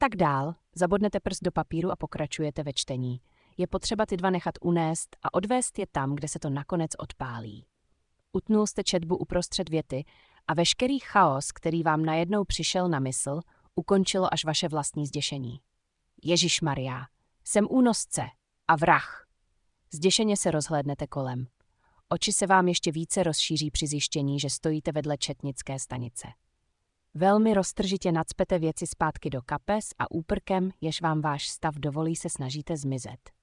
Tak dál, zabodnete prst do papíru a pokračujete ve čtení. Je potřeba ty dva nechat unést a odvést je tam, kde se to nakonec odpálí. Utnul jste četbu uprostřed věty a veškerý chaos, který vám najednou přišel na mysl, ukončilo až vaše vlastní zděšení. Ježišmarjá, jsem únosce a vrah. Zděšeně se rozhlédnete kolem. Oči se vám ještě více rozšíří při zjištění, že stojíte vedle četnické stanice. Velmi roztržitě nacpete věci zpátky do kapes a úprkem, jež vám váš stav dovolí, se snažíte zmizet.